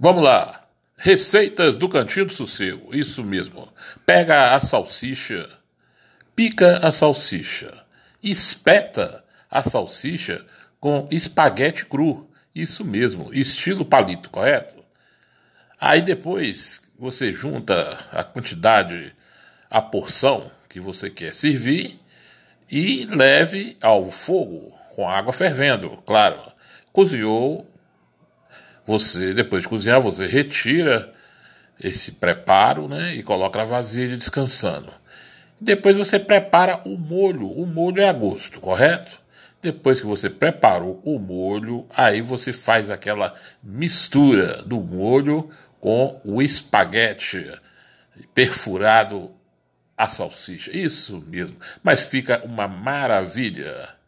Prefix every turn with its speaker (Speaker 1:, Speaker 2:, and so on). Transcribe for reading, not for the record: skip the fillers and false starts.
Speaker 1: Vamos lá. Receitas do Cantinho do Sossego. Isso mesmo. Pega a salsicha, pica a salsicha, espeta a salsicha com espaguete cru. Isso mesmo, estilo palito, correto? Aí depois você junta a quantidade, a porção que você quer servir e leve ao fogo com água fervendo, claro. Cozinhou, você depois de cozinhar, você retira esse preparo, né, e coloca na vasilha descansando. Depois você prepara o molho. O molho é a gosto, correto? Depois que você preparou o molho, aí você faz aquela mistura do molho com o espaguete perfurado a salsicha. Isso mesmo. Mas fica uma maravilha.